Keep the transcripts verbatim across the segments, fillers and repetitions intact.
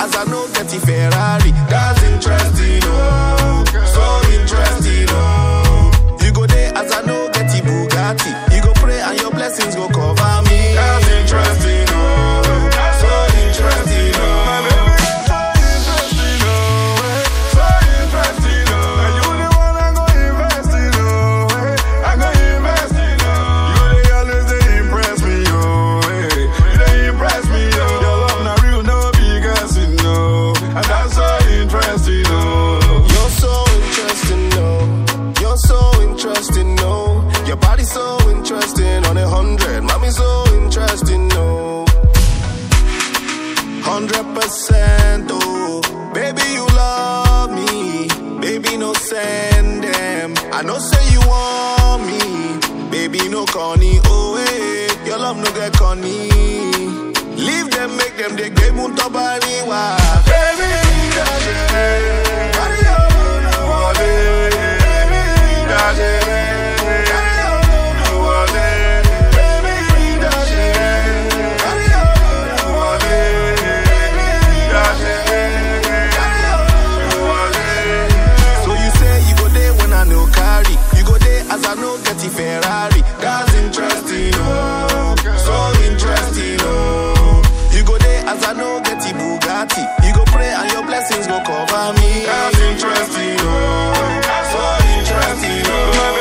as I know get the Ferrari. That's interesting, oh, so interesting, oh. You go there as I know get the Bugatti. You go pray and your blessings go cover me. That's interesting, oh, so interesting, oh. Your body's so interesting on a hundred. Mommy so interesting, no. Hundred percent, oh. Baby, you love me. Baby, no send them. I know say you want me. Baby, no corny, oh hey. Your love no get corny. Leave them, make them, they get munto bani wa. Baby, that's it. As I know get the Ferrari, that's interesting, oh, so interesting, oh. You go there as I know get the Bugatti. You go pray and your blessings go cover me. That's interesting, oh, so interesting, oh.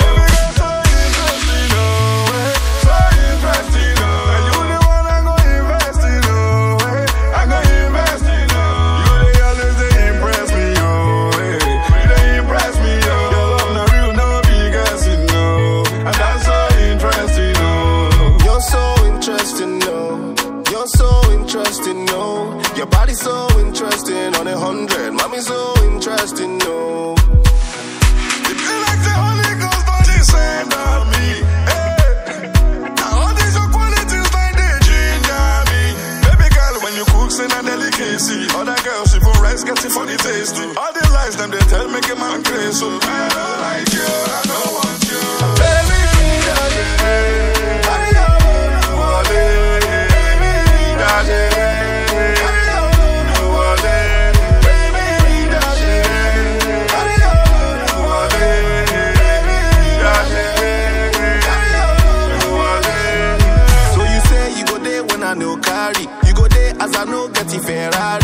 Interesting, no. Your body's so interesting on a hundred. Mommy so interesting, no. You feel like the Holy Ghost, don't descend on me. Hey. Now all these your qualities, like they ginger me. Baby girl, when you cook, send a delicacy. Other girls, even rice, get it for the taste too. All the lies, them they tell, make a man crazy. So I don't like you, I don't want you. Baby, yeah. No carry, you go there as I know get the Ferrari.